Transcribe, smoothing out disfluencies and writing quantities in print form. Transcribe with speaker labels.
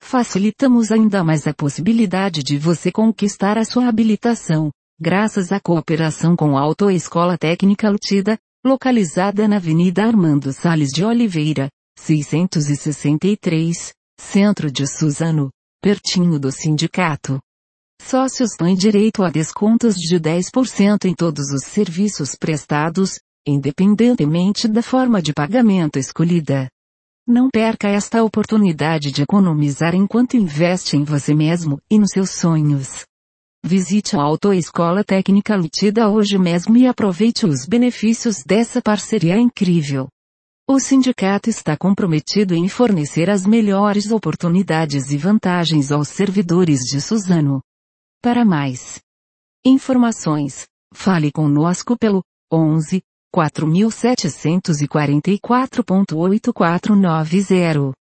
Speaker 1: facilitamos ainda mais a possibilidade de você conquistar a sua habilitação, graças à cooperação com a Autoescola Técnica Lutida, localizada na Avenida Armando Salles de Oliveira, 663, Centro de Suzano, pertinho do sindicato. Sócios têm direito a descontos de 10% em todos os serviços prestados, independentemente da forma de pagamento escolhida. Não perca esta oportunidade de economizar enquanto investe em você mesmo e nos seus sonhos. Visite a Autoescola Técnica Lutida hoje mesmo e aproveite os benefícios dessa parceria incrível. O sindicato está comprometido em fornecer as melhores oportunidades e vantagens aos servidores de Suzano. Para mais informações, fale conosco pelo 11 4744.8490.